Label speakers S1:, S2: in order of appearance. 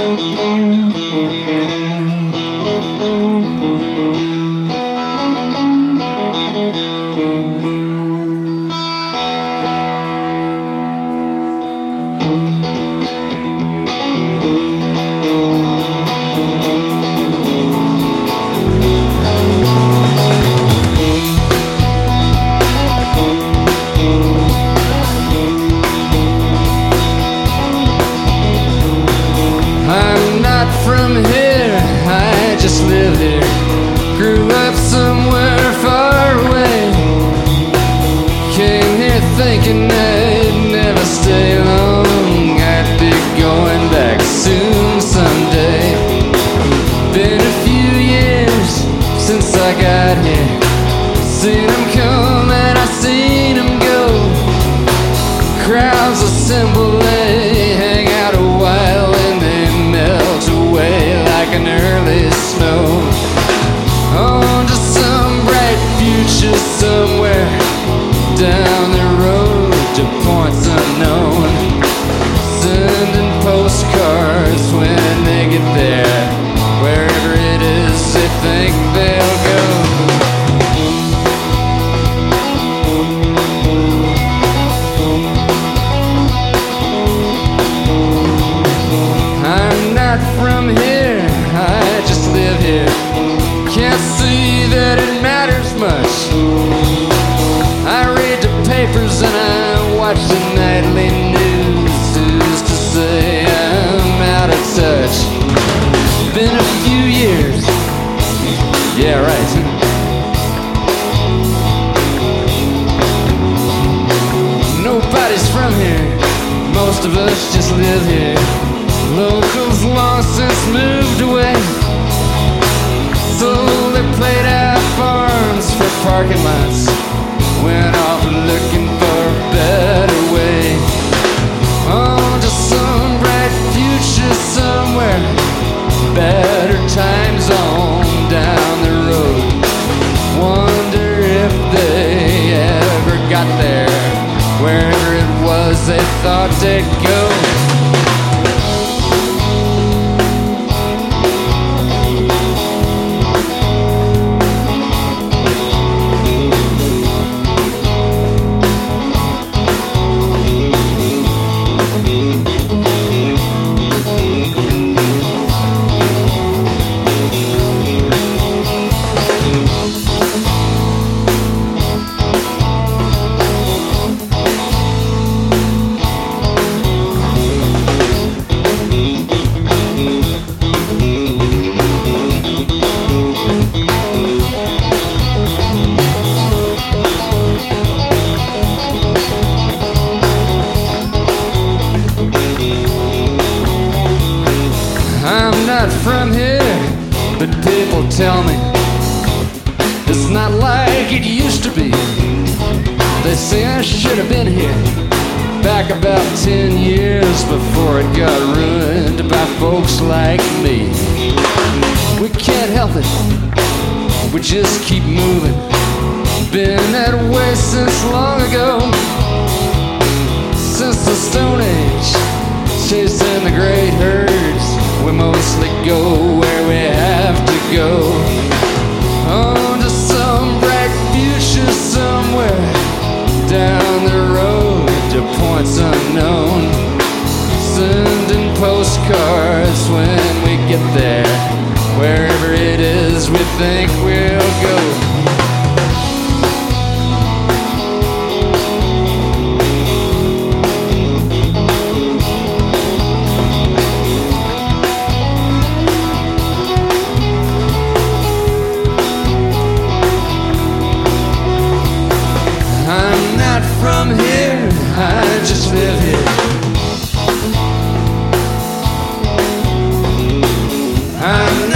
S1: From here, I just live here. Grew up somewhere far away. Came here thinking I'd never stay long. I'd be going back soon someday. Been a few years since I got here. Seen them come and I've seen them go. Crowds assemble, they hang out a while and they melt away like an early snow. On to some bright future somewhere down the road to points unknown. Sending postcards when they get there. Wherever it is they think they'll go. From here, I just live here. Can't see that it matters much. I read the papers and I watch the nightly news. Who's to say I'm out of touch? Been a few years. Yeah, right. Nobody's from here. Most of us just live here. Locals long since moved away. So they played out farms for parking lots. Went off looking for a better way. On to some bright future somewhere. Better times on down the road. Wonder if they ever got there. Wherever it was they thought they'd go. From here, but people tell me it's not like it used to be. They say I should have been here back about 10 years before it got ruined by folks like me. We can't help it, we just keep moving. Been that way since long ago, since the Stone Age, chasing the great herds. We mostly go where we have to go. On to some bright future somewhere down the road to points unknown. Sending postcards when we get there. Wherever it is we think we'll go. From here, I just live here. I'm